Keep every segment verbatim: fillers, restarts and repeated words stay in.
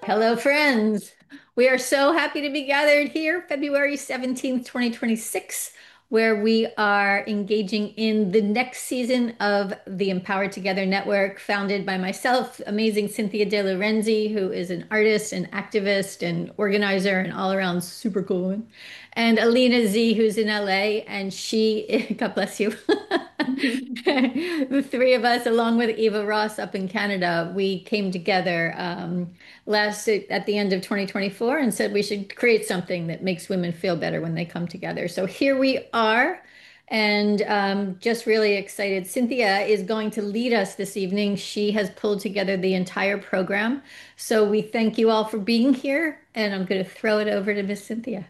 Hello, friends. We are so happy to be gathered here, February seventeenth, twenty twenty-six, where we are engaging in the next season of the Empowered Together Network, founded by myself, amazing Cynthia De Lorenzi, who is an artist and activist and organizer and all around super cool woman, and Alina Z, who's in L A, and she, God bless you. The three of us, along with Eva Ross up in Canada, we came together um, last at the end of twenty twenty-four and said we should create something that makes women feel better when they come together. So here we are, and um, just really excited. Cynthia is going to lead us this evening. She has pulled together the entire program. So we thank you all for being here, and I'm going to throw it over to Miss Cynthia.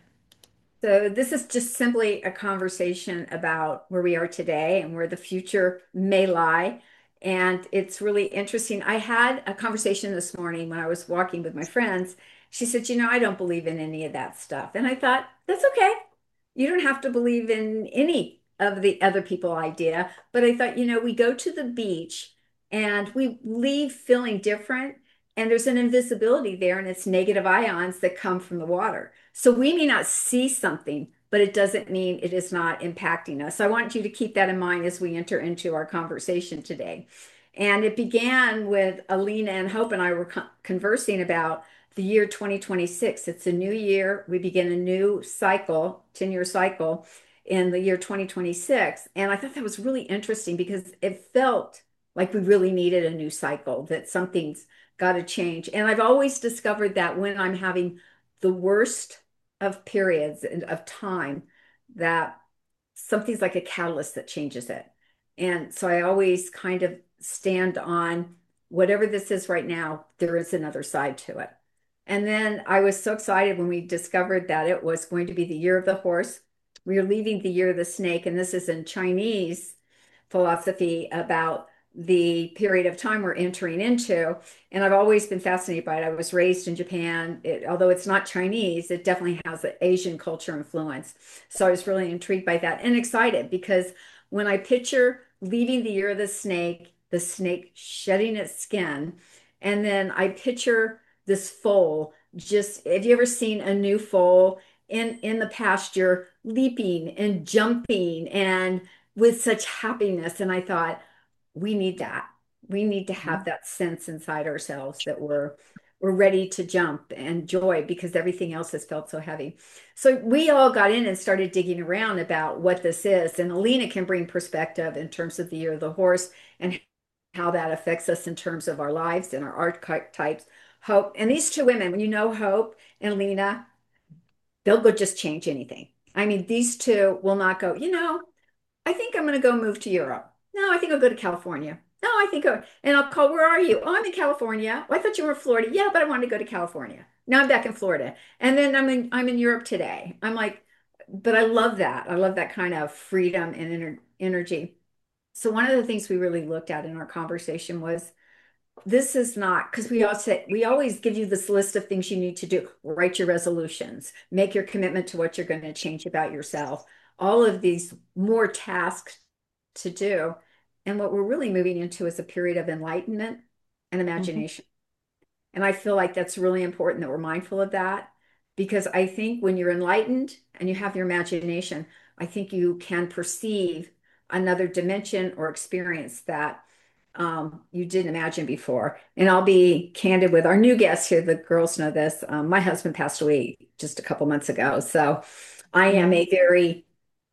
So this is just simply a conversation about where we are today and where the future may lie. And it's really interesting. I had a conversation this morning when I was walking with my friends. She said, you know, I don't believe in any of that stuff. And I thought, that's okay. You don't have to believe in any of the other people idea. But I thought, you know, we go to the beach and we leave feeling different. And there's an invisibility there, and it's negative ions that come from the water. So we may not see something, but it doesn't mean it is not impacting us. So I want you to keep that in mind as we enter into our conversation today. And it began with Alina and Hope and I were con conversing about the year twenty twenty-six. It's a new year. We begin a new cycle, ten-year cycle in the year twenty twenty-six. And I thought that was really interesting because it felt like we really needed a new cycle, that something's got to change. And I've always discovered that when I'm having the worst of periods and of time, that something's like a catalyst that changes it. And so I always kind of stand on whatever this is right now, there is another side to it. And then I was so excited when we discovered that it was going to be the year of the horse. We are leaving the year of the snake, and this is in Chinese philosophy about the period of time we're entering into. And I've always been fascinated by it. I was raised in Japan. It, although it's not Chinese, it definitely has an Asian culture influence. So I was really intrigued by that and excited because when I picture leaving the year of the snake, the snake shedding its skin, and then I picture this foal. Just, have you ever seen a new foal in in the pasture leaping and jumping and with such happiness? And I thought, we need that. We need to have that sense inside ourselves that we're we're ready to jump and joy because everything else has felt so heavy. So we all got in and started digging around about what this is. And Alina can bring perspective in terms of the year of the horse and how that affects us in terms of our lives and our archetypes. Hope. And these two women, when you know Hope and Lena, they'll go just change anything. I mean, these two will not go, you know, I think I'm going to go move to Europe. No, I think I'll go to California. No, I think, I'll, and I'll call, where are you? Oh, I'm in California. Oh, I thought you were in Florida. Yeah, but I wanted to go to California. Now I'm back in Florida. And then I'm in, I'm in Europe today. I'm like, but I love that. I love that kind of freedom and ener energy. So one of the things we really looked at in our conversation was this is not because we all say we always give you this list of things you need to do. Write your resolutions, make your commitment to what you're going to change about yourself. All of these more tasks to do. And what we're really moving into is a period of enlightenment and Mhm. imagination. And I feel like that's really important that we're mindful of that because I think when you're enlightened and you have your imagination, I think you can perceive another dimension or experience that um, you didn't imagine before. And I'll be candid with our new guests here. The girls know this. Um, my husband passed away just a couple months ago. So I am Mhm. a very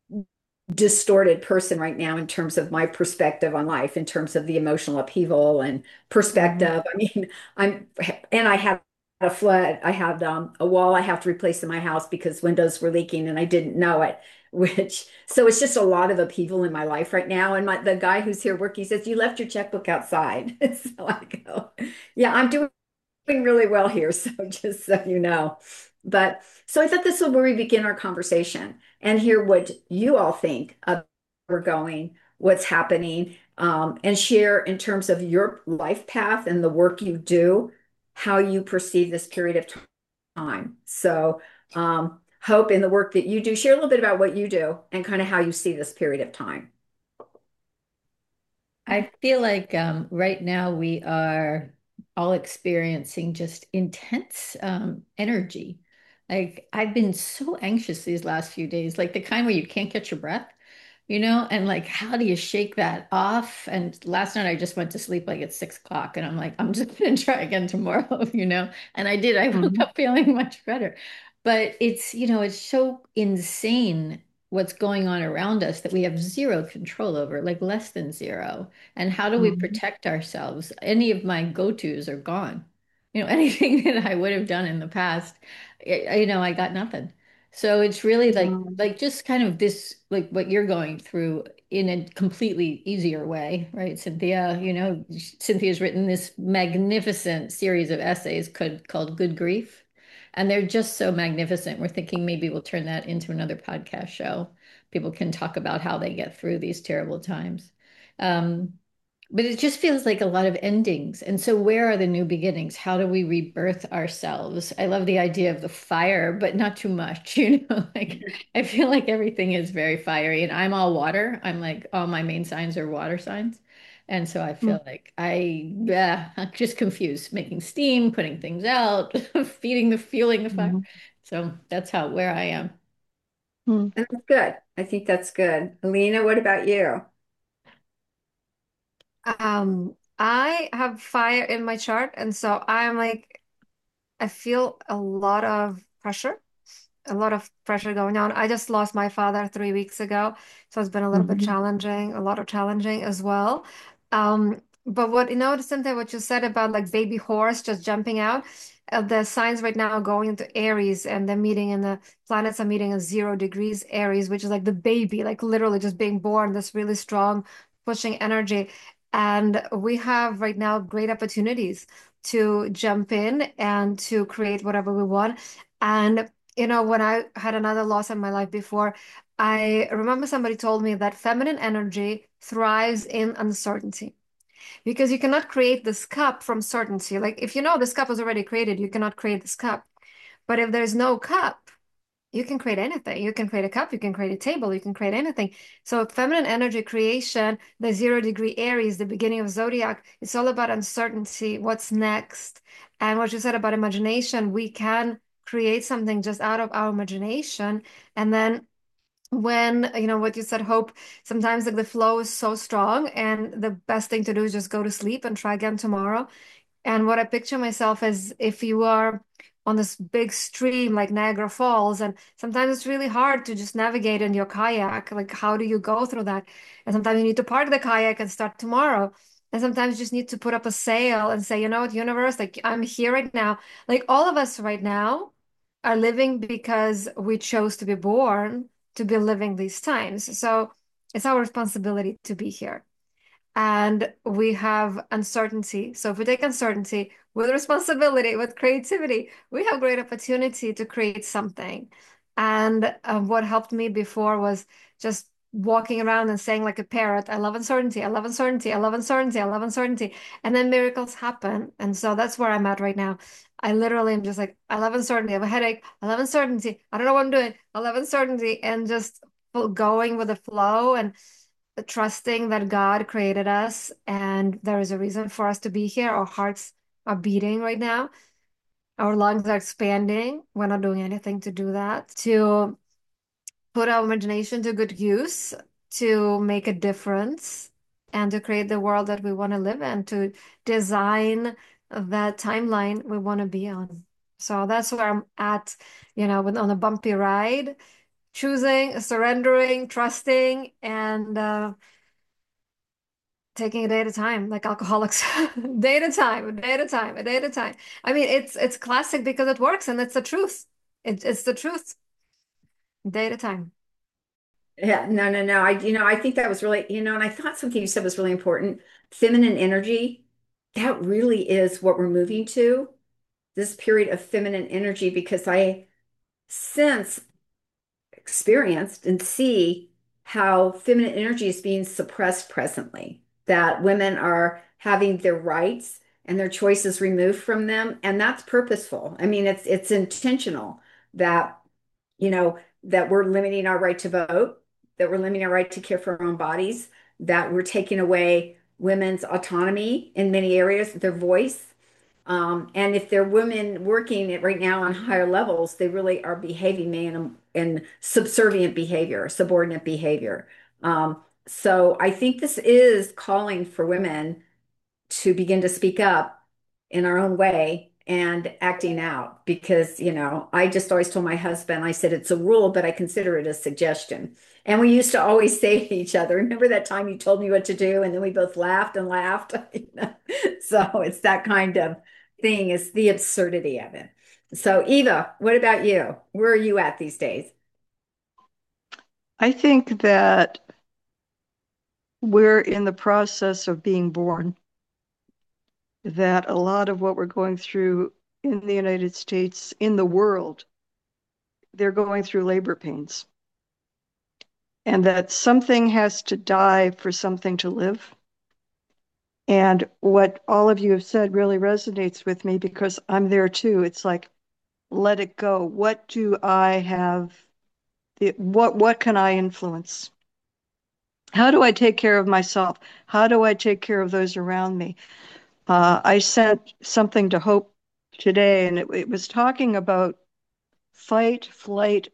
distorted person right now in terms of my perspective on life, in terms of the emotional upheaval and Mhm. perspective. I mean, I'm, and I had a flood. I had um, a wall I have to replace in my house because windows were leaking and I didn't know it. Which, so it's just a lot of upheaval in my life right now. And my, the guy who's here working says, you left your checkbook outside. So I go, yeah, I'm doing really well here. So just so you know. But so I thought this is where we begin our conversation and hear what you all think of where we're going, what's happening, um, and share in terms of your life path and the work you do, how you perceive this period of time. So, um, Hope in the work that you do, share a little bit about what you do and kind of how you see this period of time. I feel like um, right now we are. all experiencing just intense um, energy. Like I've been so anxious these last few days, like the kind where you can't catch your breath, you know, and like how do you shake that off? And last night I just went to sleep like at six o'clock, and I'm like, I'm just gonna try again tomorrow, you know. And I did. I woke Mhm. up feeling much better. But it's, you know, it's so insane what's going on around us that we have zero control over, like less than zero. And how do we Mhm. protect ourselves? Any of my go-tos are gone. You know, anything that I would have done in the past, I- you know, I got nothing. So it's really like Mhm. like just kind of this like what you're going through in a completely easier way, right, Cynthia? You know, Cynthia's written this magnificent series of essays called, called Good Grief. And they're just so magnificent. We're thinking maybe we'll turn that into another podcast show. People can talk about how they get through these terrible times. Um, but it just feels like a lot of endings. And so, where are the new beginnings? How do we rebirth ourselves? I love the idea of the fire, but not too much. You know, like I feel like everything is very fiery, and I'm all water. I'm like, all my main signs are water signs. And so I feel like I, yeah, I'm just confused, making steam, putting things out, feeding the, fueling the fire. Mhm. So that's how, where I am. Mhm. And that's good. I think that's good. Alina, what about you? Um, I have fire in my chart, and so I'm like, I feel a lot of pressure, a lot of pressure going on. I just lost my father three weeks ago, so it's been a little bit Mhm. challenging, a lot of challenging as well. Um, but what you know, Cynthia, what you said about like baby horse just jumping out, uh, the signs right now are going into Aries, and they're meeting in the planets are meeting in zero degrees Aries, which is like the baby, like literally just being born, this really strong pushing energy. And we have right now great opportunities to jump in and to create whatever we want. And you know, when I had another loss in my life before, I remember somebody told me that feminine energy thrives in uncertainty because you cannot create this cup from certainty. Like if you know this cup was already created, you cannot create this cup. But if there's no cup, you can create anything. You can create a cup, you can create a table, you can create anything. So feminine energy creation, the zero degree Aries, the beginning of zodiac, it's all about uncertainty. What's next? And what you said about imagination, we can create something just out of our imagination. And then when, you know, what you said, hope, sometimes like the flow is so strong and the best thing to do is just go to sleep and try again tomorrow. And what I picture myself as if you are on this big stream like Niagara Falls, and sometimes it's really hard to just navigate in your kayak. Like, how do you go through that? And sometimes you need to park the kayak and start tomorrow. And sometimes you just need to put up a sail and say, you know what, universe, like I'm here right now. Like all of us right now are living because we chose to be born to be living these times. So it's our responsibility to be here and we have uncertainty. So if we take uncertainty with responsibility, with creativity, we have great opportunity to create something. And um, what helped me before was just walking around and saying like a parrot, I love uncertainty, I love uncertainty, I love uncertainty, I love uncertainty. And then miracles happen. And so that's where I'm at right now. I literally am just like, I love uncertainty. I have a headache. I love uncertainty. I don't know what I'm doing. I love uncertainty and just going with the flow and trusting that God created us and there is a reason for us to be here. Our hearts are beating right now. Our lungs are expanding. We're not doing anything to do that. To put our imagination to good use, to make a difference, and to create the world that we want to live in, to design that timeline we want to be on. So that's where I'm at, you know, with on a bumpy ride, choosing, surrendering, trusting, and uh, taking a day at a time, like alcoholics. Day at a time, a day at a time, a day at a time. I mean, it's it's classic because it works and it's the truth. It, it's the truth. Day at a time. Yeah, no, no, no. I, you know, I think that was really, you know, and I thought something you said was really important. Feminine energy, that really is what we're moving to, this period of feminine energy, because I sense, experienced, and see how feminine energy is being suppressed presently, that women are having their rights and their choices removed from them. And that's purposeful. I mean, it's it's intentional that you know, that we're limiting our right to vote, that we're limiting our right to care for our own bodies, that we're taking away women's autonomy in many areas, their voice. Um, and if they're women working it right now on higher levels, they really are behaving in, a, in subservient behavior, subordinate behavior. Um, so I think this is calling for women to begin to speak up in our own way and acting out because, you know, I just always told my husband, I said, it's a rule, but I consider it a suggestion. And we used to always say to each other, remember that time you told me what to do? And then we both laughed and laughed. You know? So it's that kind of thing, is the absurdity of it. So, Eva, what about you? Where are you at these days? I think that we're in the process of being born, that a lot of what we're going through in the United States, in the world, they're going through labor pains, and that something has to die for something to live. And what all of you have said really resonates with me because I'm there too. It's like, let it go. What do I have? The, what what can I influence? How do I take care of myself? How do I take care of those around me? Uh, I sent something to Hope today, and it, it was talking about fight, flight,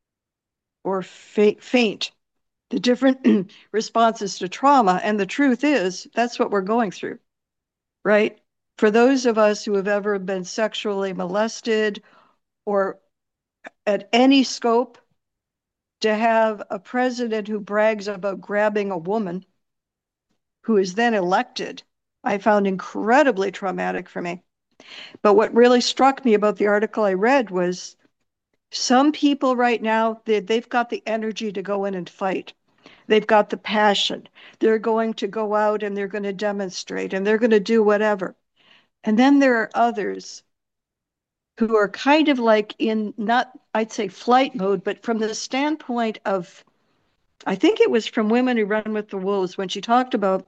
or fa faint, the different responses to trauma. And the truth is, that's what we're going through, right? For those of us who have ever been sexually molested or at any scope, to have a president who brags about grabbing a woman who is then elected, I found incredibly traumatic for me. But what really struck me about the article I read was some people right now, they, they've got the energy to go in and fight. They've got the passion. They're going to go out and they're going to demonstrate and they're going to do whatever. And then there are others who are kind of like in not, I'd say flight mode, but from the standpoint of, I think it was from Women Who Run with the Wolves when she talked about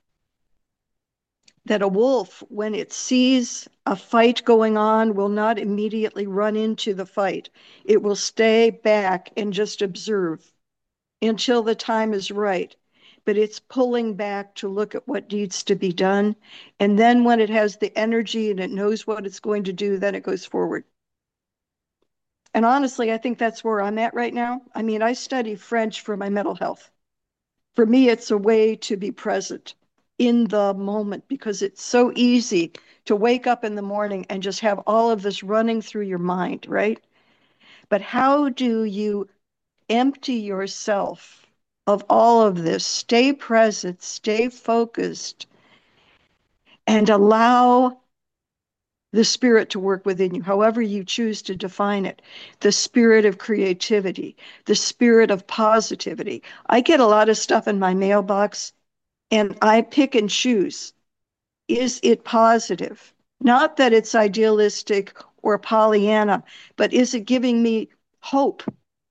that a wolf, when it sees a fight going on, will not immediately run into the fight. It will stay back and just observe until the time is right. But it's pulling back to look at what needs to be done. And then when it has the energy and it knows what it's going to do, then it goes forward. And honestly, I think that's where I'm at right now. I mean, I study French for my mental health. For me, it's a way to be present in the moment because it's so easy to wake up in the morning and just have all of this running through your mind, right? But how do you empty yourself of all of this, stay present, stay focused, and allow the spirit to work within you, however you choose to define it, the spirit of creativity, the spirit of positivity. I get a lot of stuff in my mailbox and I pick and choose. Is it positive? Not that it's idealistic or Pollyanna, but is it giving me hope?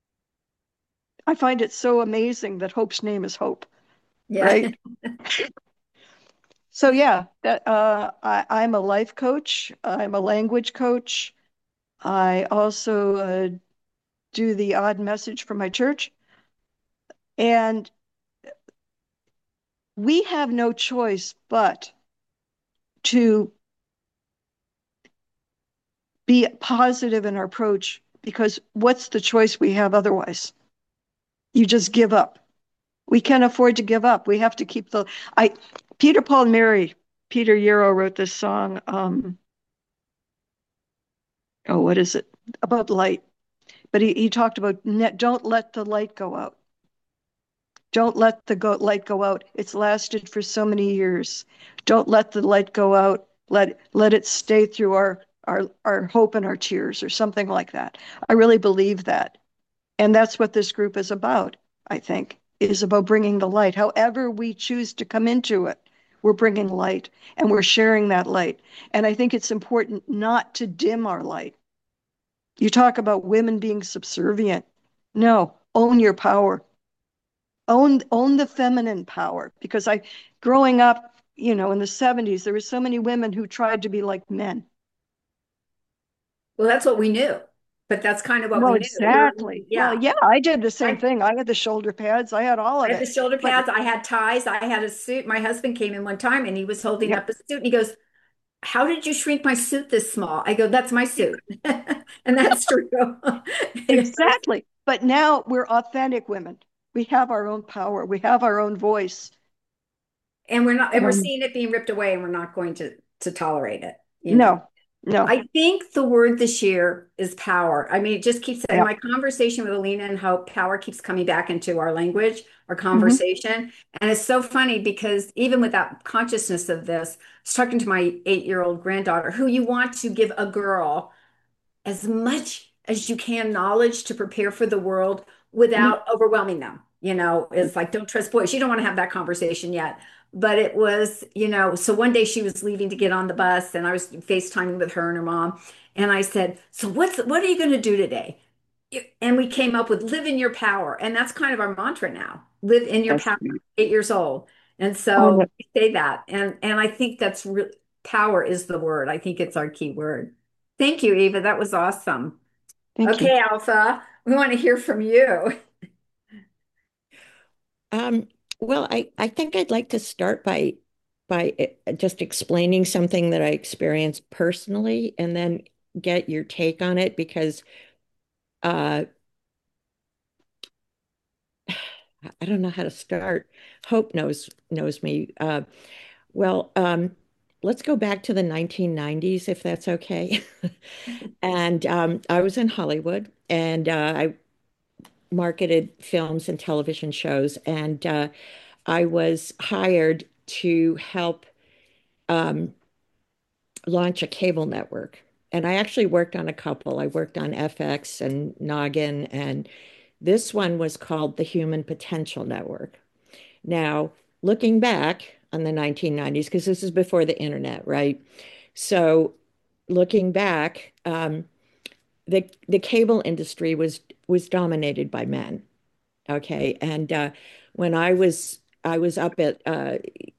I find it so amazing that Hope's name is Hope, Yeah. right? So yeah, that uh, I, I'm a life coach. I'm a language coach. I also uh, do the odd message for my church. And we have no choice but to be positive in our approach because what's the choice we have otherwise? You just give up. We can't afford to give up. We have to keep the I Peter Paul and Mary, Peter Yarrow wrote this song, um, oh, what is it? About light. But he, he talked about net, don't let the light go out. Don't let the go, light go out. It's lasted for so many years. Don't let the light go out. Let let it stay through our our our hope and our tears, or something like that. I really believe that, and that's what this group is about. I think is about bringing the light. However we choose to come into it, we're bringing light, and we're sharing that light. And I think it's important not to dim our light. You talk about women being subservient. No, own your power. Own own the feminine power. Because I, growing up, you know, in the seventies, there were so many women who tried to be like men. Well, that's what we knew, but that's kind of what Well, we knew. We were, exactly. Well, yeah. yeah, I did the same I, thing. I had the shoulder pads. I had all I of had the it. shoulder But pads. I had ties. I had a suit. My husband came in one time and he was holding yeah, up a suit and he goes, how did you shrink my suit this small? I go, that's my suit. And that's true. Exactly. But now we're authentic women. We have our own power. We have our own voice. And we're not, and we're Um, seeing it being ripped away, and we're not going to to tolerate it, you know. no, no. I think the word this year is power. I mean, it just keeps in Yeah. my conversation with Alina and Hope, power keeps coming back into our language, our Hmm. conversation. And it's so funny because even without consciousness of this, I was talking to my eight-year-old granddaughter, who you want to give a girl as much as you can knowledge to prepare for the world Hmm. without overwhelming them. You know, it's like, don't trust boys. You don't want to have that conversation yet. But it was, you know, so one day she was leaving to get on the bus and I was FaceTiming with her and her mom. And I said, so what's what are you going to do today? And we came up with live in your power. And that's kind of our mantra now. Live in your That's power, great. eight years old. And Oh, so no. we say that. And and I think that's real power is the word. I think it's our key word. Thank you, Eva. That was awesome. Thank you. Okay, Alpha, we want to hear from you. Um, well, I, I think I'd like to start by by uh, just explaining something that I experienced personally and then get your take on it because uh, I don't know how to start. Hope knows knows me. Uh, well, um, let's go back to the nineteen nineties if that's okay. And um, I was in Hollywood and uh, I marketed films and television shows, and uh, I was hired to help um, launch a cable network. And I actually worked on a couple. I worked on F X and Noggin, and this one was called the Human Potential Network. Now, looking back on the nineteen nineties, because this is before the internet, right? So, looking back, um, the the cable industry was was dominated by men. Okay, and uh, when I was I was up at uh,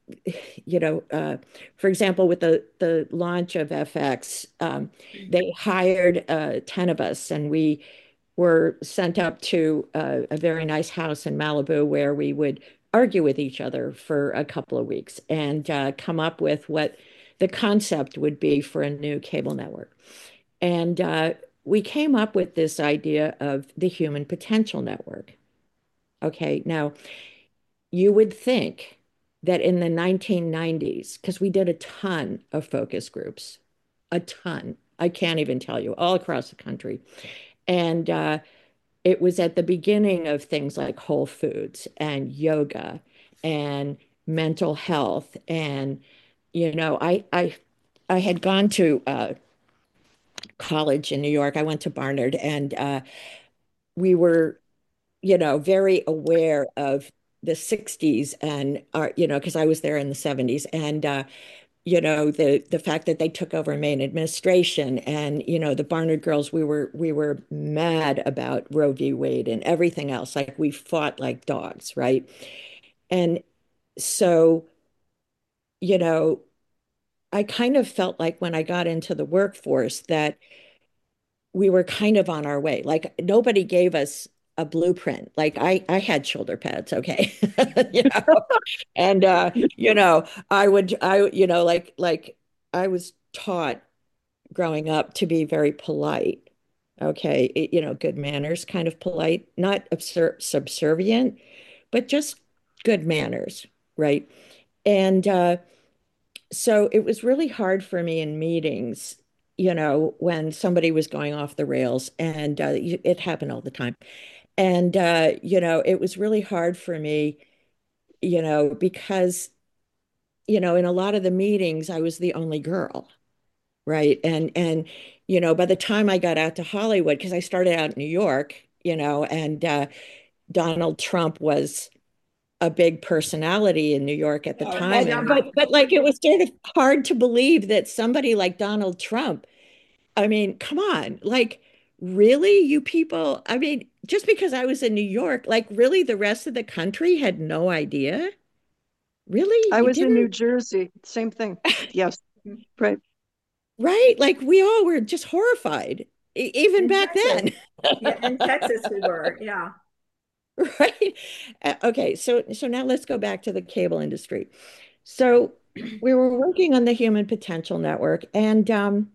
you know, uh, for example, with the the launch of F X, um, they hired uh, ten of us, and we were sent up to uh, a very nice house in Malibu where we would argue with each other for a couple of weeks and uh, come up with what the concept would be for a new cable network. And uh, we came up with this idea of the Human Potential Network. Okay, now you would think that in the nineteen nineties, because we did a ton of focus groups, a ton, I can't even tell you, all across the country. And uh, it was at the beginning of things like Whole Foods and yoga and mental health. And, you know, I, I, I had gone to uh, college in New York. I went to Barnard and uh, we were you know, very aware of the sixties and our, you know, because I was there in the seventies and uh, you know, the the fact that they took over main administration and, you know, the Barnard girls, we were we were mad about Roe v. Wade and everything else. Like we fought like dogs, right? And so, you know, I kind of felt like when I got into the workforce that we were kind of on our way. Like nobody gave us a blueprint. Like I, I had shoulder pads, okay, you know, and uh, you know, I would, I, you know, like, like I was taught growing up to be very polite, okay, it- you know, good manners, kind of polite, not absur subservient, but just good manners, right? And uh, so it was really hard for me in meetings, you know, when somebody was going off the rails, and uh, it happened all the time. And, uh, you know, it was really hard for me, you know, because, you know, in a lot of the meetings, I was the only girl, right? And, and, you know, by the time I got out to Hollywood, because I started out in New York, you know, and uh, Donald Trump was a big personality in New York at the Oh, time. And yeah. but but like it was sort of hard to believe that somebody like Donald Trump, I mean, come on, like really, you people, I mean, just because I was in New York, like really the rest of the country had no idea? Really? I You was in New didn't? Jersey. Same thing. Yes. Right. Right? Like we all were just horrified, e- even In back Texas. then. Yeah, in Texas we were. Yeah. Right? Uh, Okay, so so now let's go back to the cable industry. So we were working on the Human Potential Network, and um,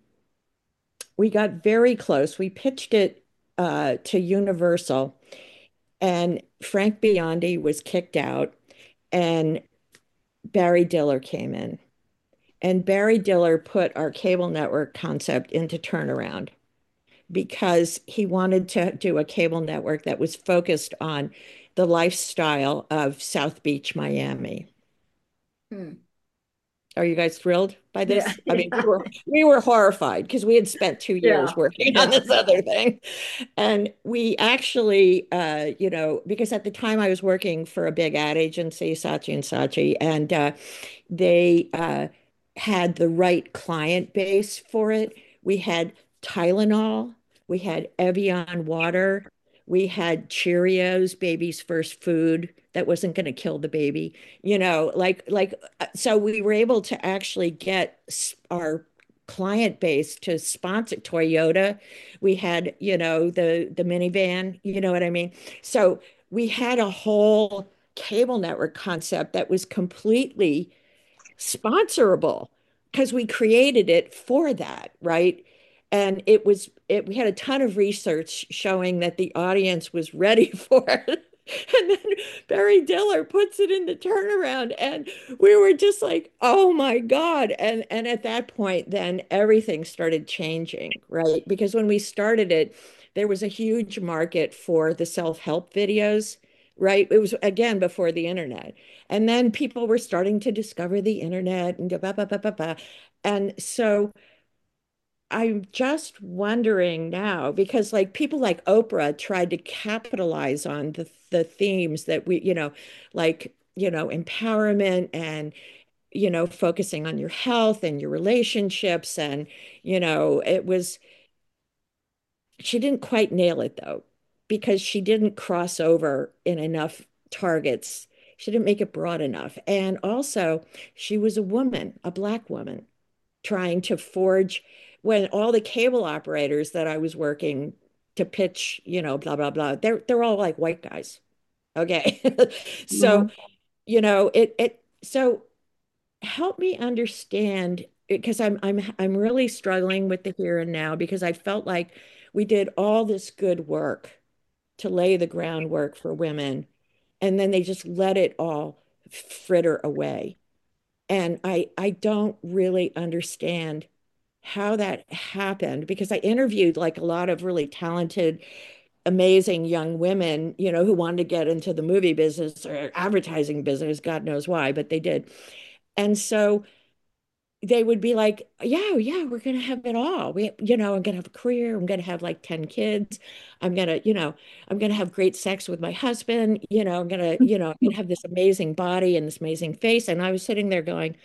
we got very close. We pitched it uh, to Universal, and Frank Biondi was kicked out, and Barry Diller came in. And Barry Diller put our cable network concept into turnaround because he wanted to do a cable network that was focused on the lifestyle of South Beach, Miami. Hmm. Are you guys thrilled by Yeah, this? I mean, we yeah, were we were horrified because we had spent two years yeah, working on yeah. this other thing. And we actually, uh, you know, because at the time I was working for a big ad agency, Saatchi and Saatchi, and uh, they uh, had the right client base for it. We had Tylenol, we had Evian water, we had Cheerios, baby's first food that wasn't going to kill the baby. You know, like like uh, so we were able to actually get our client base to sponsor Toyota. We had, you know, the the minivan, you know what I mean? So we had a whole cable network concept that was completely sponsorable because we created it for that, right? And it was it we had a ton of research showing that the audience was ready for it. And then Barry Diller puts it in the turnaround and we were just like, "Oh my God." And and at that point then everything started changing, right? Because when we started it, there was a huge market for the self-help videos, right? It was again before the internet. And then people were starting to discover the internet and blah, blah, blah, blah, blah. And so I'm just wondering now, because like people like Oprah tried to capitalize on the the themes that we, you know, like, you know, empowerment and, you know, focusing on your health and your relationships. And, you know, it was she didn't quite nail it though, because she didn't cross over in enough targets. She didn't make it broad enough. And also, she was a woman, a black woman, trying to forge when all the cable operators that I was working to pitch, you know, blah, blah, blah, they're they're all like white guys. Okay. So, Mhm. you know, it it so help me understand because I'm I'm I'm really struggling with the here and now because I felt like we did all this good work to lay the groundwork for women and then they just let it all fritter away. And I I don't really understand how that happened because I interviewed like a lot of really talented, amazing young women, you know, who wanted to get into the movie business or advertising business, God knows why, but they did. And so they would be like, yeah, yeah, we're going to have it all. We, you know, I'm going to have a career. I'm going to have like ten kids. I'm going to, you know, I'm going to have great sex with my husband. You know, I'm going to, you know, I'm going to have this amazing body and this amazing face. And I was sitting there going,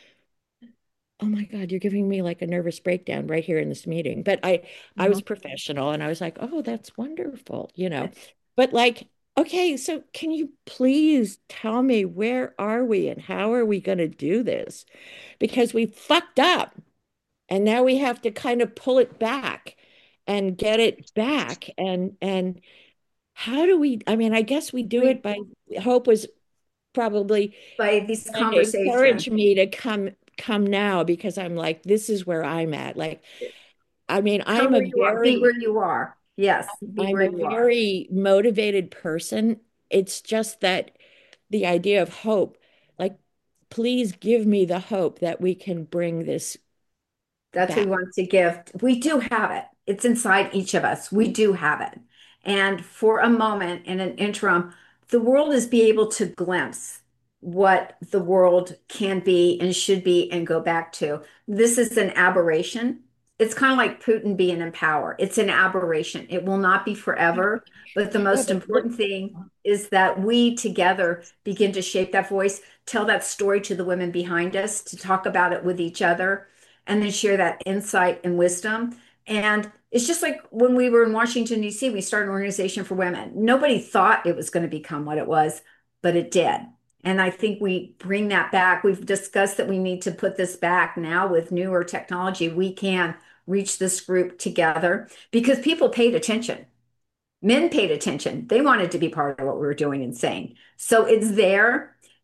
oh my God, you're giving me like a nervous breakdown right here in this meeting. But I, I was Mhm. professional and I was like, oh, that's wonderful, you know. But like, okay, so can you please tell me where are we and how are we going to do this? Because we fucked up. And now we have to kind of pull it back and get it back. And and how do we, I mean, I guess we do it We by Hope was probably by these trying to conversations. encourage me to come come now because I'm like, this is where I'm at. Like, I mean, Come I'm a where you are. Be very where you are. Yes, be I'm where a you are. very motivated person. It's just that the idea of hope, like, please give me the hope that we can bring this That's what we back. want to give. We do have it. It's inside each of us. We do have it. And for a moment in an interim, the world is be able to glimpse what the world can be and should be and go back to. This is an aberration. It's kind of like Putin being in power. It's an aberration. It will not be forever. But the Yeah, most but look, important thing is that we together begin to shape that voice, tell that story to the women behind us, to talk about it with each other and then share that insight and wisdom. And it's just like when we were in Washington, D C, we started an organization for women. Nobody thought it was going to become what it was, but it did. And I think we bring that back. We've discussed that we need to put this back now with newer technology. We can reach this group together because people paid attention. Men paid attention. They wanted to be part of what we were doing and saying. So it's there.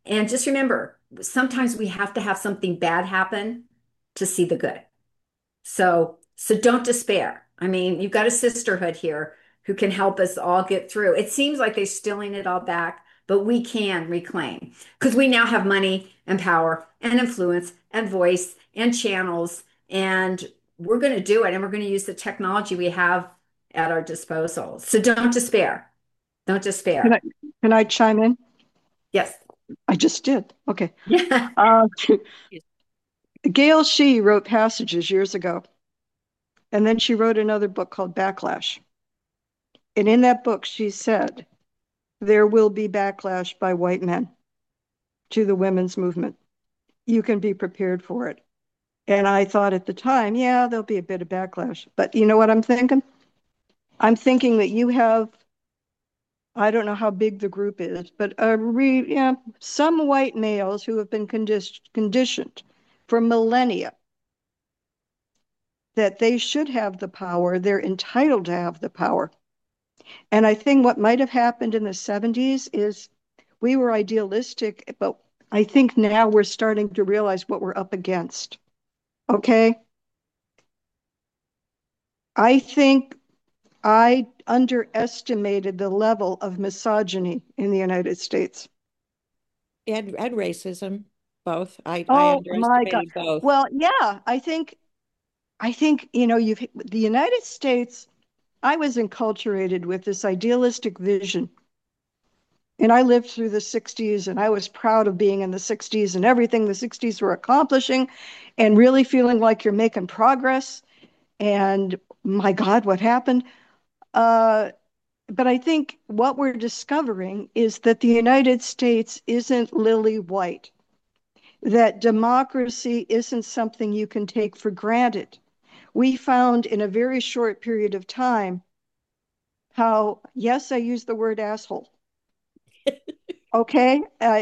And just remember, sometimes we have to have something bad happen to see the good. So, so don't despair. I mean, you've got a sisterhood here who can help us all get through. It seems like they're stealing it all back, but we can reclaim because we now have money and power and influence and voice and channels, and we're going to do it. And we're going to use the technology we have at our disposal. So don't despair. Don't Can I despair. can I chime in? Yes. I just did. Okay. Yeah. Uh, Gail Shee wrote Passages years ago, and then she wrote another book called Backlash. And in that book, she said, there will be backlash by white men to the women's movement. You can be prepared for it. And I thought at the time, yeah, there'll be a bit of backlash. But you know what I'm thinking? I'm thinking that you have, I don't know how big the group is, but a re, yeah, some white males who have been condi- conditioned for millennia that they should have the power, they're entitled to have the power. And I think what might have happened in the seventies is we were idealistic, but I think now we're starting to realize what we're up against. Okay? I think I underestimated the level of misogyny in the United States. And, and racism, both. I, I Oh my God. underestimated both. Well, yeah, I think I think, you know, you've the United States, I was enculturated with this idealistic vision. And I lived through the sixties and I was proud of being in the sixties and everything the sixties were accomplishing and really feeling like you're making progress. And my God, what happened? Uh, but I think what we're discovering is that the United States isn't lily white, that democracy isn't something you can take for granted. We found in a very short period of time how, yes, I use the word asshole. Okay. Uh,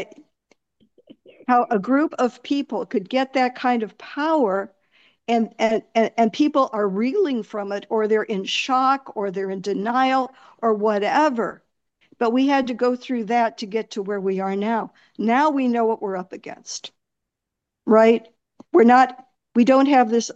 how a group of people could get that kind of power and, and, and, and people are reeling from it or they're in shock or they're in denial or whatever. But we had to go through that to get to where we are now. Now we know what we're up against, right? We're not, we don't have this.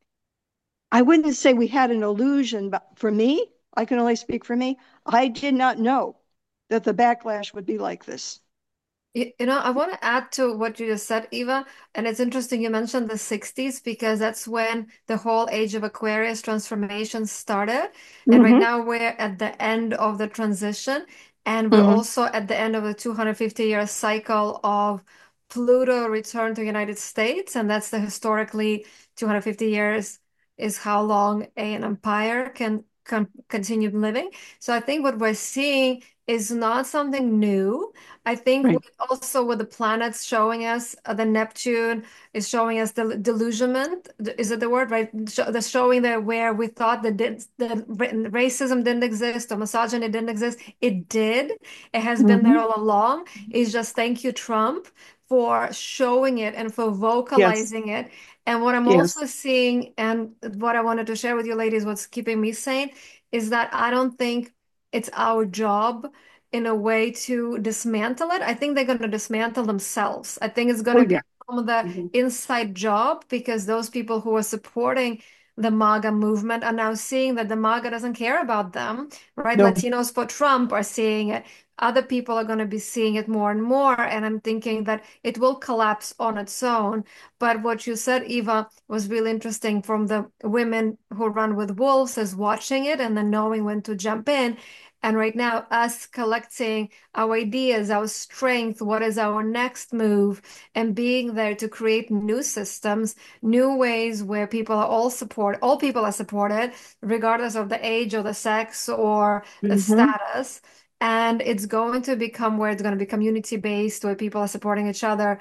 I wouldn't say we had an illusion, but for me, I can only speak for me. I did not know that the backlash would be like this. You, you know, I want to add to what you just said, Eva, and it's interesting you mentioned the sixties because that's when the whole age of Aquarius transformation started. And right Mm-hmm, now we're at the end of the transition, and we're mm-hmm, also at the end of the two hundred fifty year cycle of Pluto return to the United States, and that's the historically two hundred fifty years is how long an empire can, can continue living. So I think what we're seeing is not something new. I think right. with also with the planets showing us, uh, the Neptune is showing us the delusionment. Is it the word, right? Sh- The showing that where we thought that did, that racism didn't exist or misogyny didn't exist, it did. It has been there Mm-hmm. all along. It's just thank you, Trump, for showing it and for Yes, vocalizing it. And what I'm yes. also seeing, and what I wanted to share with you ladies, what's keeping me sane, is that I don't think it's our job in a way to dismantle it. I think they're going to dismantle themselves. I think it's going Oh, to yeah. become the Mhm. inside job because those people who are supporting the MAGA movement are now seeing that the MAGA doesn't care about them, right? No, Latinos for Trump are seeing it. Other people are going to be seeing it more and more. And I'm thinking that it will collapse on its own. But what you said, Eva, was really interesting from the women who run with wolves as watching it and then knowing when to jump in. And right now, us collecting our ideas, our strength, what is our next move, and being there to create new systems, new ways where people are all support, all people are supported, regardless of the age or the sex or the mm-hmm. status. And it's going to become where it's going to be community based, where people are supporting each other,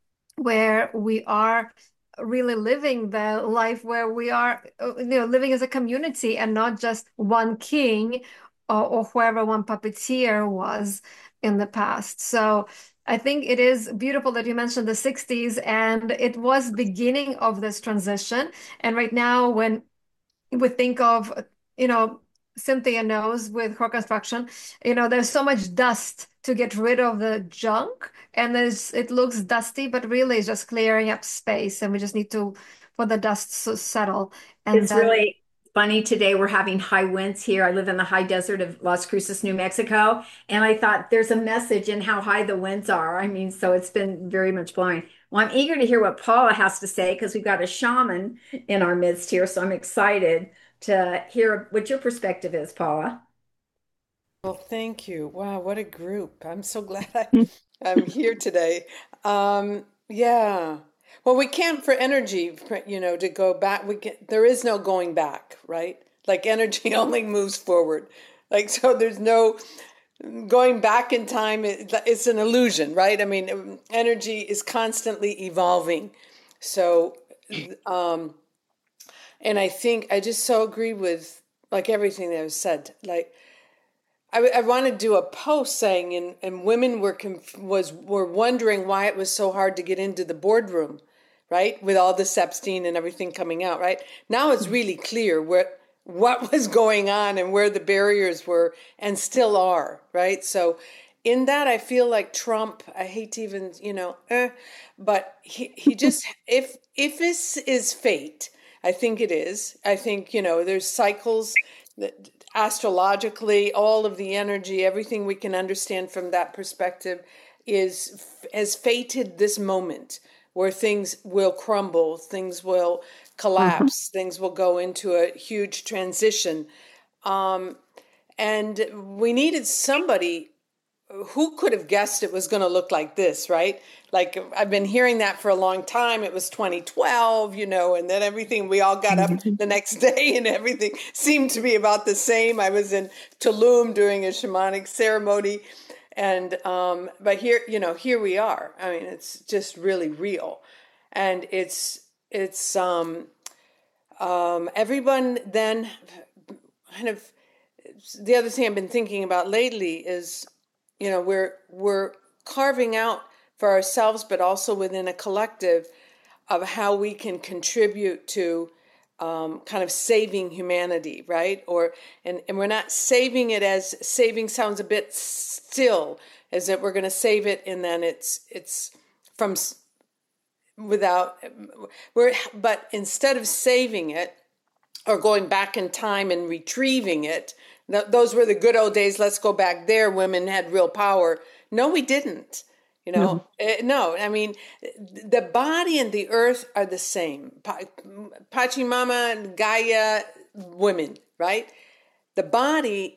where we are really living the life where we are, uh, you know, living as a community and not just one king or, or whoever one puppeteer was in the past. So I think it is beautiful that you mentioned the sixties and it was beginning of this transition. And right now, when we think of, you know, Cynthia knows with her construction, you know, there's so much dust to get rid of the junk, and there's it looks dusty, but really it's just clearing up space, and we just need to for the dust to settle, and It's then really funny today. We're having high winds here. I live in the high desert of Las Cruces, New Mexico, and I thought there's a message in how high the winds are. I mean, so it's been very much blowing. Well, I'm eager to hear what Paula has to say because we've got a shaman in our midst here, so I'm excited to hear what your perspective is, Paula. Well, thank you. Wow, what a group. I'm so glad I, I'm here today. Um, yeah. Well, we can't for energy, for, you know, to go back. We can, there is no going back, right? Like energy only moves forward. Like, so there's no going back in time. It, it's an illusion, right? I mean, energy is constantly evolving. So, um, and I think I just so agree with like everything that was said. Like, I, I want to do a post saying, and, and women were conf- was were wondering why it was so hard to get into the boardroom, right? With all this Epstein and everything coming out, right? Now it's really clear where what was going on and where the barriers were and still are, right? So in that, I feel like Trump, I hate to even, you know, eh, but he, he just, if, if this is fate, I think it is. I think, you know, there's cycles that astrologically, all of the energy, everything we can understand from that perspective is has fated this moment where things will crumble, things will collapse, things will go into a huge transition. Um, and we needed somebody who could have guessed it was going to look like this, right? Like I've been hearing that for a long time. It was twenty twelve, you know, and then everything, we all got up the next day and everything seemed to be about the same. I was in Tulum doing a shamanic ceremony and, um, but here, you know, here we are. I mean, it's just really real. And it's, it's, um, um, everyone then kind of, the other thing I've been thinking about lately is, you know, we're we're carving out for ourselves, but also within a collective of how we can contribute to um, kind of saving humanity, right? Or and, and we're not saving it as saving sounds a bit still, as that we're going to save it and then it's it's from without we're but instead of saving it or going back in time and retrieving it. Those were the good old days. Let's go back there. Women had real power. No, we didn't. You know, no. Uh, no. I mean, the body and the earth are the same. Pachamama, Gaia, women, right? The body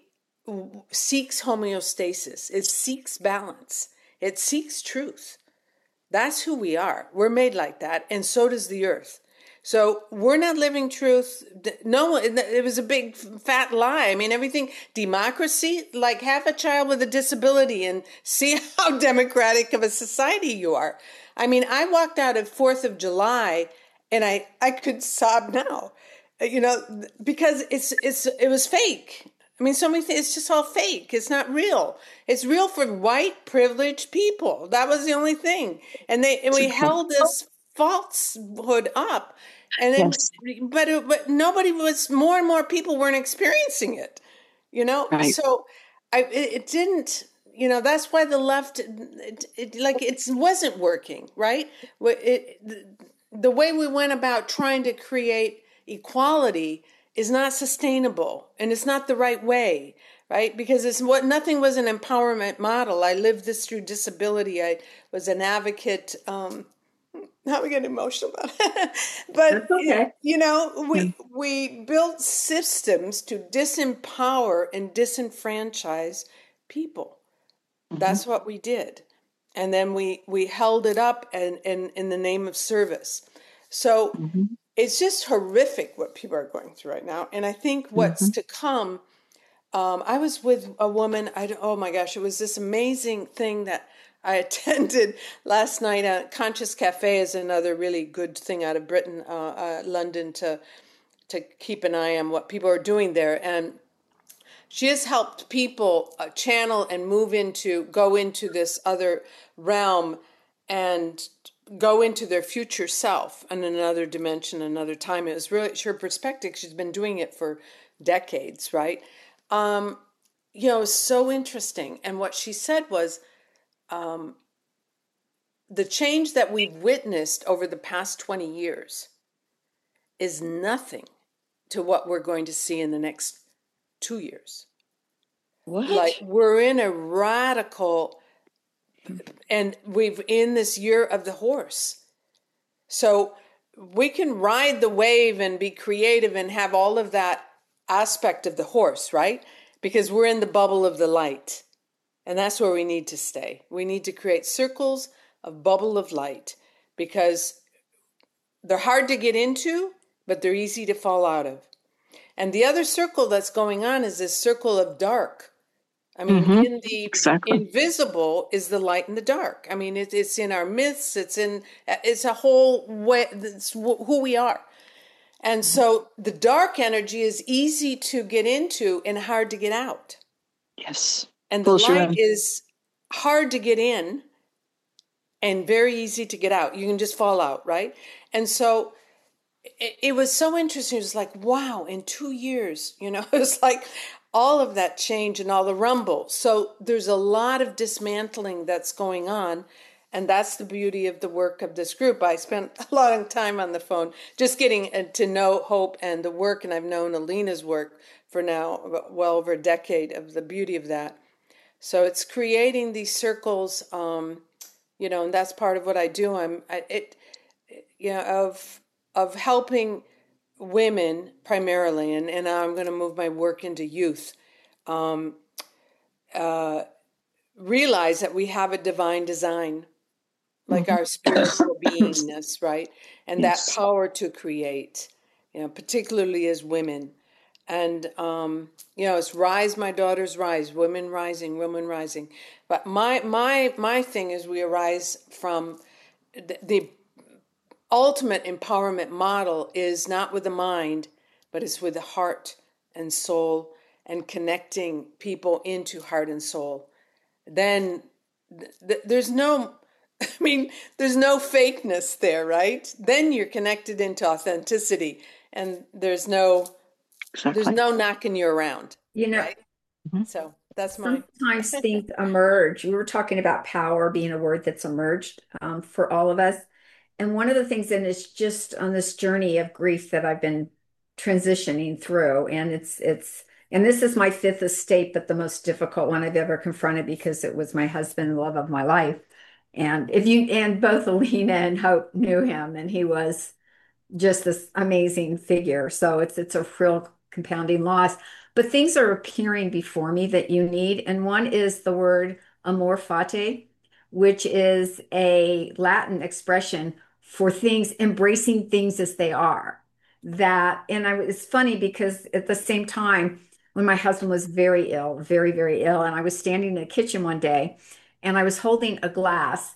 seeks homeostasis. It seeks balance. It seeks truth. That's who we are. We're made like that. And so does the earth. So we're not living truth. No, it was a big fat lie. I mean, everything, democracy, like have a child with a disability and see how democratic of a society you are. I mean, I walked out of fourth of July and I, I could sob now, you know, because it's, it's, it was fake. I mean, so many things, it's just all fake. It's not real. It's real for white privileged people. That was the only thing. And they, and we held this falsehood up. And then, yes. but, it, but nobody was, more and more people weren't experiencing it, you know? Right. So I, it, it didn't, you know, that's why the left, it, it, like, it wasn't working, right? It, the, the way we went about trying to create equality is not sustainable and it's not the right way, right? Because it's what, nothing was an empowerment model. I lived this through disability. I was an advocate, um, now we get emotional about it. But, okay. you know, we we built systems to disempower and disenfranchise people. Mm-hmm. That's what we did. And then we, we held it up and, and in the name of service. So mm-hmm. it's just horrific what people are going through right now. And I think what's mm-hmm. to come, um, I was with a woman, I, oh my gosh, it was this amazing thing that I attended last night. At Conscious Cafe is another really good thing out of Britain, uh, uh, London, to to keep an eye on what people are doing there. And she has helped people uh, channel and move into, go into this other realm and go into their future self in another dimension, another time. It was really her perspective. She's been doing it for decades, right? um, you know, so interesting. And what she said was, um, the change that we've witnessed over the past twenty years is nothing to what we're going to see in the next two years. What? Like we're in a radical, and we've in this year of the horse. So we can ride the wave and be creative and have all of that aspect of the horse, right? Because we're in the bubble of the light. And that's where we need to stay. We need to create circles of bubble of light because they're hard to get into, but they're easy to fall out of. And the other circle that's going on is this circle of dark. I mean, Mhm. in the Exactly. invisible is the light and the dark. I mean, it, it's in our myths. It's in, it's a whole way, it's who we are. And so the dark energy is easy to get into and hard to get out. Yes. And the Pulls you light in. is hard to get in and very easy to get out. You can just fall out, right? And so it, it was so interesting. It was like, wow, in two years, you know, it was like all of that change and all the rumble. So there's a lot of dismantling that's going on. And that's the beauty of the work of this group. I spent a lot of time on the phone just getting to know Hope and the work. And I've known Alina's work for now well over a decade of the beauty of that. So it's creating these circles, um, you know, and that's part of what I do. I'm I, it, you know, of of helping women primarily, and and I'm going to move my work into youth. Um, uh, realize that we have a divine design, like our spiritual beingness, right? And Yes. that power to create, you know, particularly as women. And, um, you know, it's rise, my daughters, rise, women rising, women rising. But my, my, my thing is we arise from the, the ultimate empowerment model is not with the mind, but it's with the heart and soul and connecting people into heart and soul. Then th- there's no, I mean, there's no fakeness there, right? Then you're connected into authenticity and there's no, Exactly. there's no knocking you around, You know, right? Mhm. So that's my, sometimes things emerge. We were talking about power being a word that's emerged um, for all of us. And one of the things, and it's just on this journey of grief that I've been transitioning through, and it's it's and this is my fifth estate, but the most difficult one I've ever confronted because it was my husband, the love of my life. And if you and both Alina and Hope knew him, and he was just this amazing figure. So it's it's a real compounding loss. But things are appearing before me that you need. And one is the word amor fati, which is a Latin expression for things, embracing things as they are. That, and I it's funny because at the same time, when my husband was very ill, very, very ill, and I was standing in the kitchen one day and I was holding a glass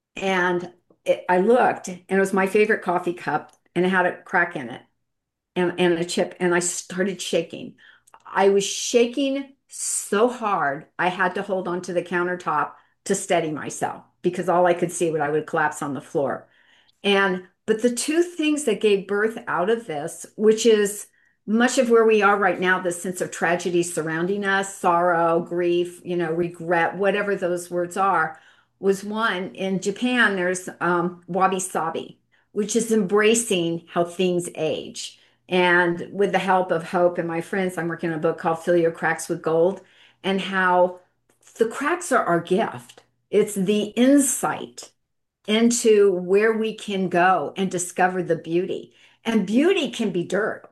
and it, I looked and it was my favorite coffee cup and it had a crack in it and, and a chip. And I started shaking. I was shaking so hard, I had to hold onto the countertop to steady myself because all I could see would I would collapse on the floor. And but the two things that gave birth out of this, which is much of where we are right now, the sense of tragedy surrounding us, sorrow, grief, you know, regret, whatever those words are, was one in Japan, there's um, wabi sabi, which is embracing how things age. And with the help of Hope and my friends, I'm working on a book called Fill Your Cracks with Gold, and how the cracks are our gift. It's the insight into where we can go and discover the beauty. And beauty can be dirt.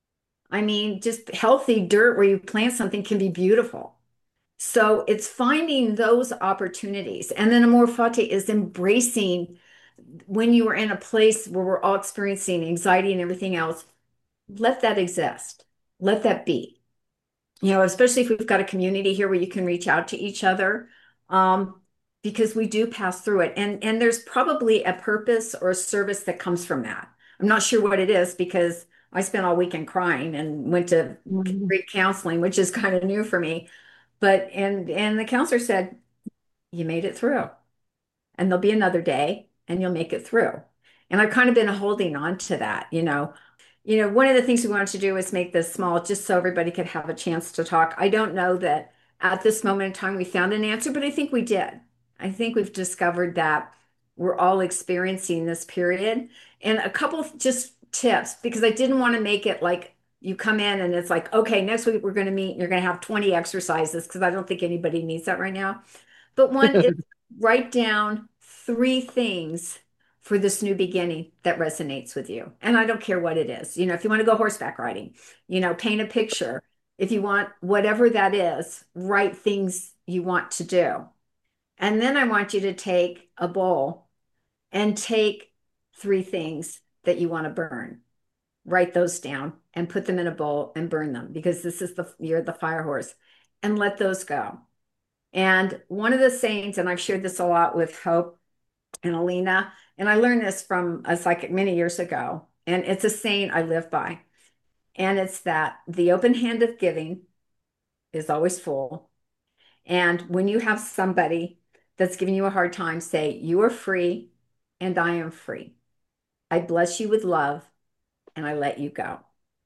I mean, just healthy dirt where you plant something can be beautiful. So it's finding those opportunities. And then amor fati is embracing when you are in a place where we're all experiencing anxiety and everything else, let that exist. Let that be. You know, especially if we've got a community here where you can reach out to each other. Um, because we do pass through it. And and there's probably a purpose or a service that comes from that. I'm not sure what it is because I spent all weekend crying and went to Mhm. great counseling, which is kind of new for me. But and and the counselor said, you made it through. And there'll be another day and you'll make it through. And I've kind of been holding on to that, you know. you know, one of the things we wanted to do was make this small just so everybody could have a chance to talk. I don't know that at this moment in time we found an answer, but I think we did. I think we've discovered that we're all experiencing this period. And a couple of just tips, because I didn't want to make it like you come in and it's like, okay, next week we're going to meet and you're going to have twenty exercises, because I don't think anybody needs that right now. But one is write down three things for this new beginning that resonates with you. And I don't care what it is. You know, if you want to go horseback riding, you know, paint a picture. If you want whatever that is, write things you want to do. And then I want you to take a bowl and take three things that you want to burn. Write those down and put them in a bowl and burn them, because this is the you're the fire horse, and let those go. And one of the sayings, and I've shared this a lot with Hope and Alina, and I learned this from a psychic many years ago, and it's a saying I live by. And it's that the open hand of giving is always full. And when you have somebody that's giving you a hard time, say, you are free and I am free. I bless you with love and I let you go.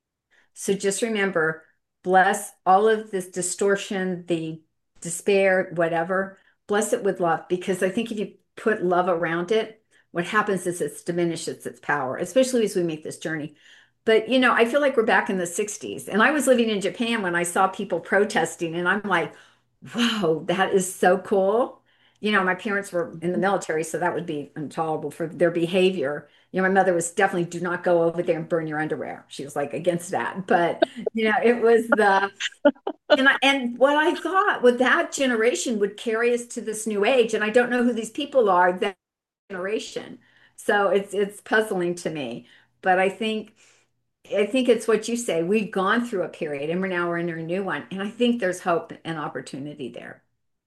So just remember, bless all of this distortion, the despair, whatever, bless it with love. Because I think if you put love around it, what happens is it diminishes its power, especially as we make this journey. But, you know, I feel like we're back in the sixties. And I was living in Japan when I saw people protesting, and I'm like, wow, that is so cool. You know, my parents were in the military, so that would be intolerable for their behavior. You know, my mother was definitely do not go over there and burn your underwear. She was like against that. But, you know, it was the, and I, and what I thought with that generation would carry us to this new age. And I don't know who these people are, that generation. So it's it's puzzling to me. But I think I think it's what you say. We've gone through a period and we're now we're in a new one. And I think there's hope and opportunity there.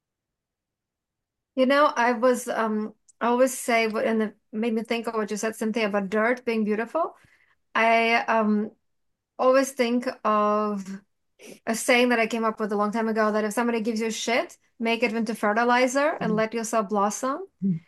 You know, I was um I always say what, and it made me think of what you said, Cynthia, about dirt being beautiful. I um always think of a saying that I came up with a long time ago, that if somebody gives you shit, make it into fertilizer and let yourself blossom.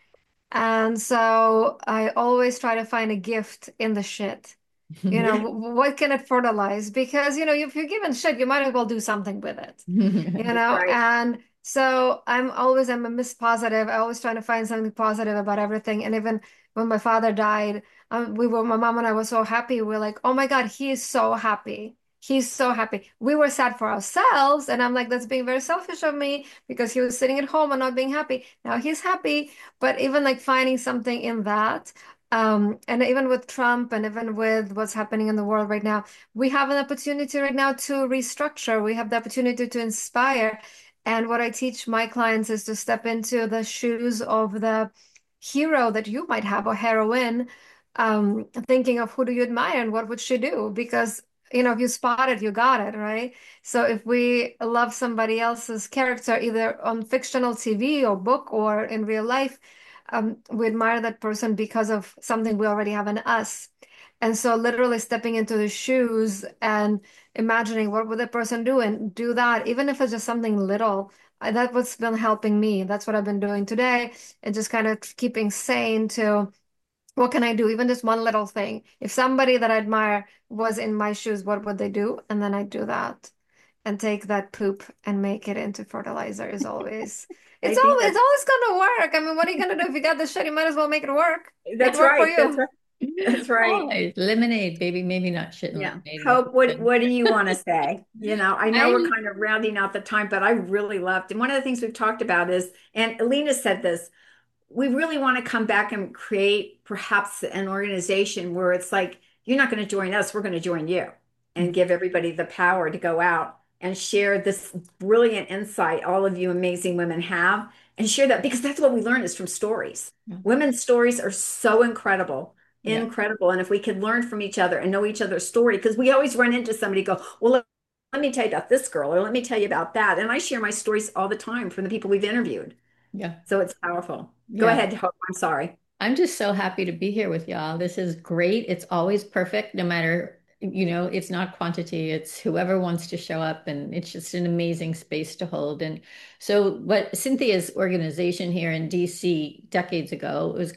And so I always try to find a gift in the shit. You know, w- what can it fertilize? Because, you know, if you're given shit, you might as well do something with it, you know? Right. And so I'm always, I'm a miss positive. I always trying to find something positive about everything. And even when my father died, um, we were, my mom and I were so happy. We're like, oh my God, he is so happy. He's so happy. We were sad for ourselves. And I'm like, that's being very selfish of me, because he was sitting at home and not being happy. Now he's happy. But even like finding something in that. Um, and even with Trump and even with what's happening in the world right now, we have an opportunity right now to restructure. We have the opportunity to inspire. And what I teach my clients is to step into the shoes of the hero that you might have, or heroine, um, thinking of who do you admire and what would she do? Because, you know, if you spot it, you got it, right? So if we love somebody else's character, either on fictional T V or book or in real life, um, we admire that person because of something we already have in us. And so literally stepping into the shoes and imagining what would that person do, and do that, even if it's just something little. I- That's what's been helping me. That's what I've been doing today, and just kind of keeping sane to what can I do? Even just one little thing. If somebody that I admire was in my shoes, what would they do? And then I do that and take that poop and make it into fertilizer is always, I it's think always, that's it's always gonna work. I mean, what are you gonna do if you got this shit? You might as well make it work. Make it that's work for right. That's you. right. That's right. Always lemonade, baby. Maybe not shit and Yeah. lemonade. Hope, what But what do you want to say? You know, I know we're I'm kind of rounding out the time, but I really loved, and one of the things we've talked about is, and Alina said this, we really want to come back and create perhaps an organization where it's like, you're not going to join us, we're going to join you, and give everybody the power to go out and share this brilliant insight all of you amazing women have, and share that, because that's what we learn is from stories. Women's stories are so incredible, yeah. incredible. And if we could learn from each other and know each other's story, because we always run into somebody go, well, let, let me tell you about this girl, or let me tell you about that. And I share my stories all the time from the people we've interviewed. Yeah. So it's powerful. Go Yeah. ahead, Hope. I'm sorry. I'm just so happy to be here with y'all. This is great. It's always perfect, no matter, you know, it's not quantity, it's whoever wants to show up, and it's just an amazing space to hold. And so, what Cynthia's organization here in D C decades ago, it was called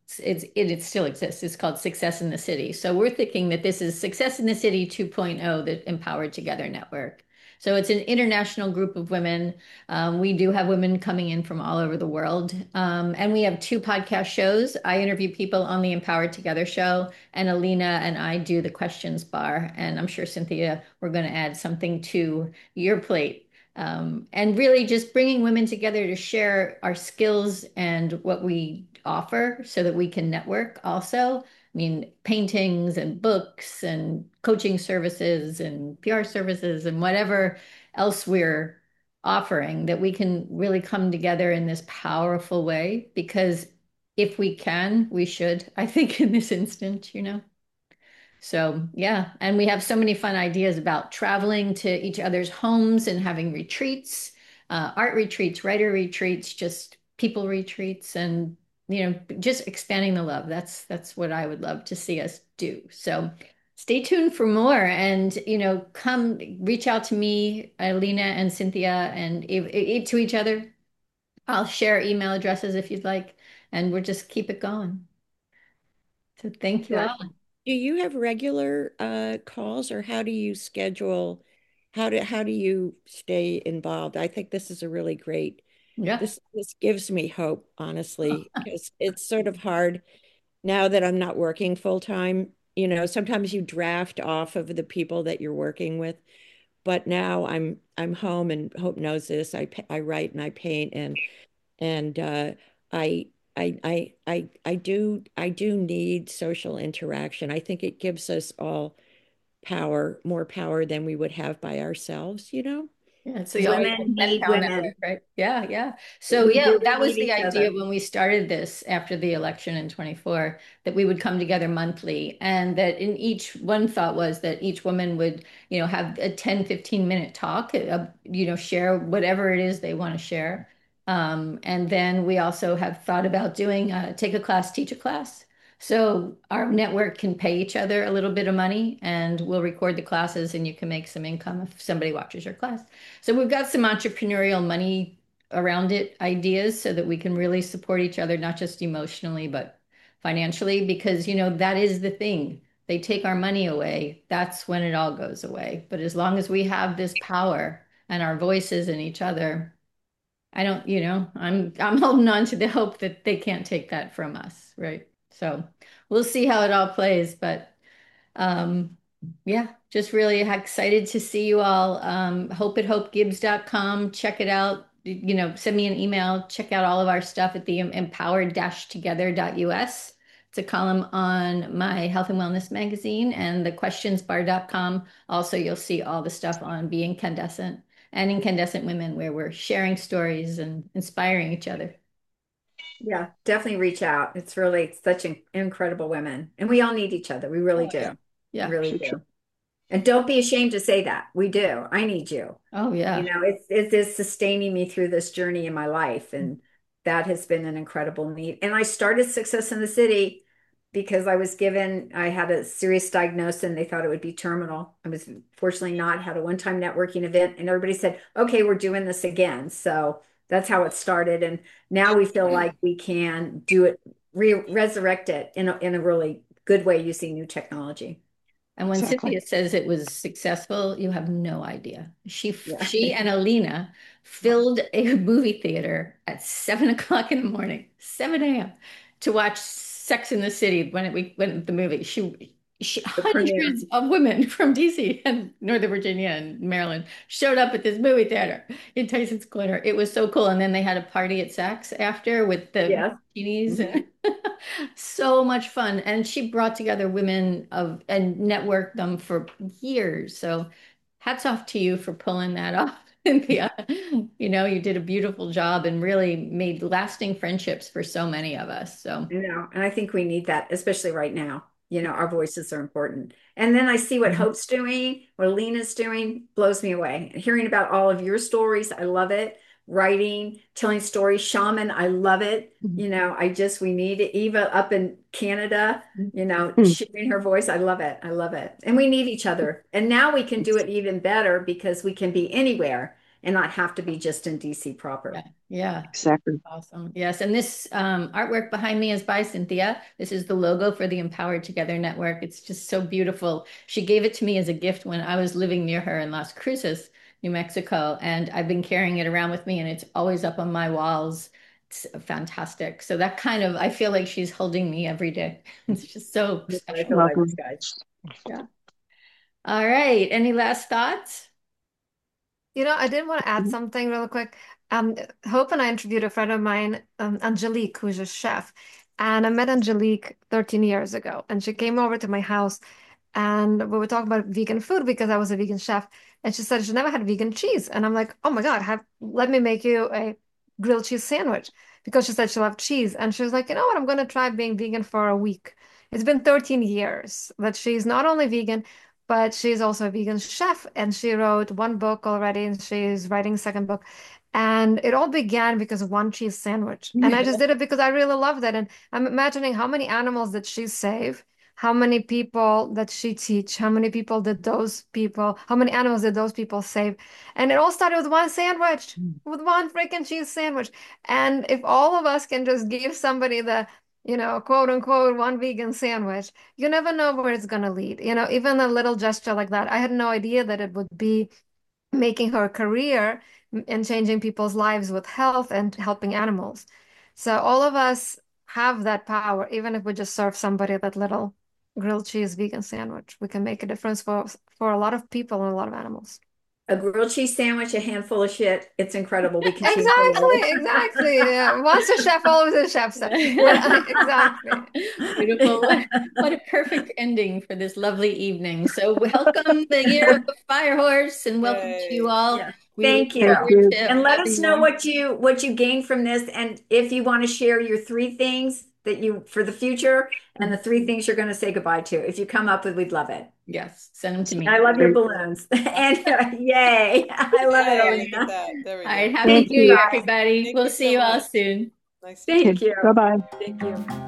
it's it, it still exists. It's called Success in the City. So we're thinking that this is Success in the City 2.0, the Empowered Together Network. So it's an international group of women. Um, we do have women coming in from all over the world. Um, and we have two podcast shows. I interview people on the Empowered Together show, and Alina and I do the questions bar. And I'm sure, Cynthia, we're going to add something to your plate. Um, and really just bringing women together to share our skills and what we offer so that we can network also. I mean, paintings and books and coaching services and P R services and whatever else we're offering, that we can really come together in this powerful way. Because if we can, we should, I think, in this instant, you know. So, yeah, and we have so many fun ideas about traveling to each other's homes and having retreats, uh, art retreats, writer retreats, just people retreats, and you know, just expanding the love. That's that's what I would love to see us do. So, stay tuned for more, and you know, come reach out to me, Alina and Cynthia, and e- e- to each other. I'll share email addresses if you'd like, and we'll just keep it going. So, thank you all. Exactly. Do you have regular uh, calls, or how do you schedule? How do how do you stay involved? I think this is a really great. Yeah. This this gives me hope, honestly, because it's sort of hard now that I'm not working full time. You know, sometimes you draft off of the people that you're working with, but now I'm I'm home, and Hope knows this. I pa- I write and I paint, and and uh, I, I, I, I, I do, I do need social interaction. I think it gives us all power, more power than we would have by ourselves, you know? Yeah, it's the always Women Pen need Pal network, women. right? Yeah, yeah. So We yeah, really that was need the each idea other. when we started this after the election in twenty-four, that we would come together monthly, and that in each one thought was that each woman would, you know, have a ten, fifteen minute talk, uh, you know, share whatever it is they want to share. Um, and then we also have thought about doing uh, take a class, teach a class. So our network can pay each other a little bit of money, and we'll record the classes, and you can make some income if somebody watches your class. So we've got some entrepreneurial money around it ideas so that we can really support each other, not just emotionally, but financially, because, you know, that is the thing. They take our money away. That's when it all goes away. But as long as we have this power and our voices in each other, I don't, you know, I'm I'm holding on to the hope that they can't take that from us, right? So we'll see how it all plays, but um, yeah, just really excited to see you all. Um, hope at hope gibbs dot com. Check it out. You know, send me an email. Check out all of our stuff at the empowered together dot U S. It's a column on my health and wellness magazine, and the questions bar dot com. Also, you'll see all the stuff on Be Incandescent and Incandescent Women, where we're sharing stories and inspiring each other. Yeah, definitely reach out. It's really such an incredible women. And we all need each other. We really Oh, yeah. do. We Yeah. really For sure. do. And don't be ashamed to say that. We do. I need you. Oh, You yeah. know, it's it is sustaining me through this journey in my life. And that has been an incredible need. And I started Success in the City because I was given, I had a serious diagnosis and they thought it would be terminal. I was fortunately not, had a one-time networking event and everybody said, okay, we're doing this again. So that's how it started. And now we feel like we can do it, re resurrect it in a, in a really good way using new technology. And when Exactly. Cynthia says it was successful, you have no idea. She Yeah. she and Alina filled a movie theater at seven o'clock in the morning, seven a m to watch Sex in the City when it, we went the movie. She she The premiere. hundreds of women from D C and Northern Virginia and Maryland showed up at this movie theater in Tyson's Corner. It was so cool. And then they had a party at Saks after with the Yes. martinis Mhm. and so much fun. And she brought together women of and networked them for years. So hats off to you for pulling that off. Yeah, you know, you did a beautiful job and really made lasting friendships for so many of us. So You know, and I think we need that, especially right now. You know, our voices are important. And then I see what Hope's doing, what Lena's doing, blows me away. Hearing about all of your stories, I love it. Writing, telling stories, shaman, I love it. You know, I just, we need Eva up in Canada, you know, Mm. sharing her voice. I love it. I love it. And we need each other. And now we can do it even better because we can be anywhere. and not have to be just in D C proper. Yeah, yeah. Exactly. Awesome. Yes. And this um, artwork behind me is by Cynthia. This is the logo for the Empowered Together Network. It's just so beautiful. She gave it to me as a gift when I was living near her in Las Cruces, New Mexico. And I've been carrying it around with me, and it's always up on my walls. It's fantastic. So that kind of, I feel like she's holding me every day. It's just so I special. feel like this, guys. Yeah. All right. Any last thoughts? You know, I did want to add something real quick. Um, Hope and I interviewed a friend of mine, um, Angelique, who's a chef. And I met Angelique thirteen years ago, and she came over to my house and we were talking about vegan food because I was a vegan chef. And she said she never had vegan cheese. And I'm like, oh my God, have let me make you a grilled cheese sandwich because she said she loved cheese. And she was like, you know what? I'm going to try being vegan for a week. It's been thirteen years that she's not only vegan, but she's also a vegan chef. And she wrote one book already, and she's writing a second book. And it all began because of one cheese sandwich. And I just did it because I really loved it. And I'm imagining how many animals did she save? How many people that she teach? How many people did those people, how many animals did those people save? And it all started with one sandwich, with one freaking cheese sandwich. And if all of us can just give somebody the, you know, quote unquote, one vegan sandwich, you never know where it's going to lead. You know, even a little gesture like that. I had no idea that it would be making her career and changing people's lives with health and helping animals. So all of us have that power, even if we just serve somebody that little grilled cheese vegan sandwich. We can make a difference for for a lot of people and a lot of animals. A grilled cheese sandwich, a handful of shit. It's incredible. We can change the Exactly, world. exactly. Yeah. Once a chef, always a chef. So, well, exactly. Beautiful. What, what a perfect ending for this lovely evening. So welcome the year of the fire horse, and welcome to you Yay. all. Yeah. We Thank look you. Thank forward you. to And let us having know more. what you what you gained from this, and if you want to share your three things that you for the future and the three things you're going to say goodbye to. If you come up with, we'd love it. Yes, send them to me. I love your Great. balloons. And uh, yay. I love it, Yay, look at Alina. that. There we All right, go. happy Thank New you. Year, Bye. everybody. Thank We'll you see so you all much. soon. Nice to meet you. Thank Okay. you. Bye-bye. Thank you.